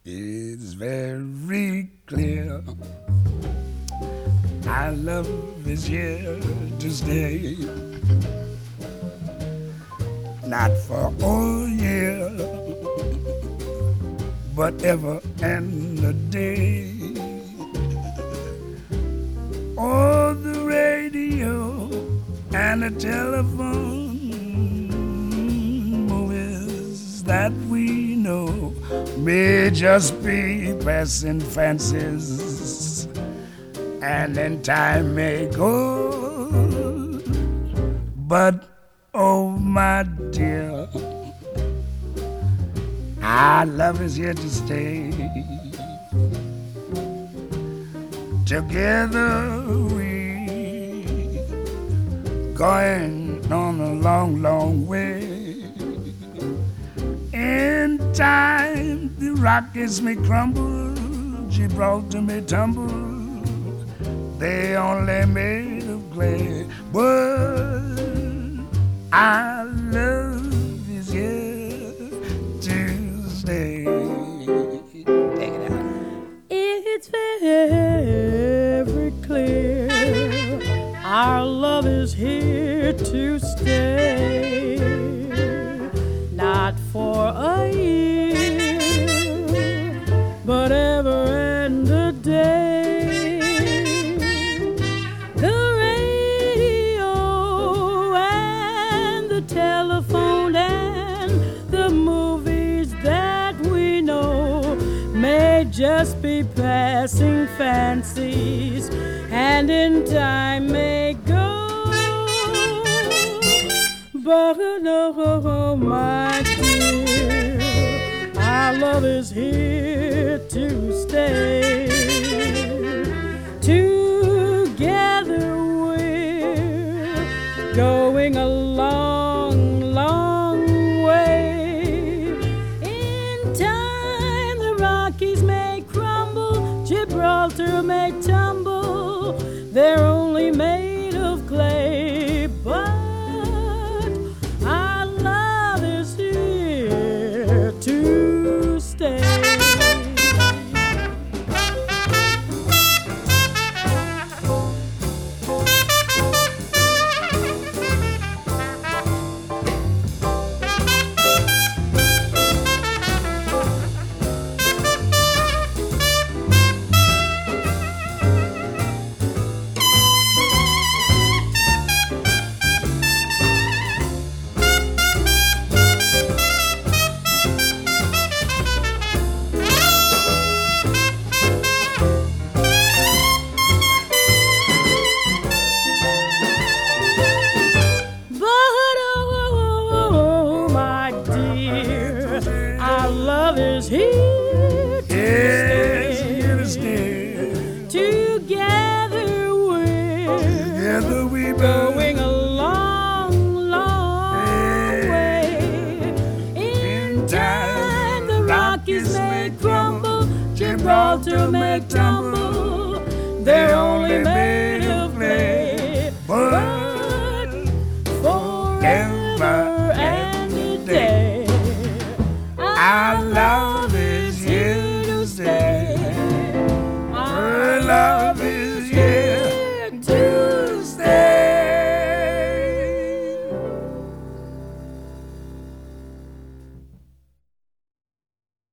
It's very clear our love is here to stay. Not for a year, but ever and a day. Oh, the radio and the telephone, movies that we know may just be passing fancies, and then time may go. But oh, my dear, our love is here to stay. Together we going on a long, long way. In time the Rockies may crumble, Gibraltar may tumble, they only made of clay, but our love is here to stay. Take it out. It's very clear our love is here to stay. Not for a year, but ever and a day. The radio and the telephone and the movies that we know may just be passing fancies, and in time may go. But oh, my dear, our love is here to stay. Together we're going a long, long way. In time the Rockies may crumble, Gibraltar may tumble, they're only made of clay, but our love is here to stay. Going a long, long way. In time the Rockies may crumble, Gibraltar may tumble, they're only made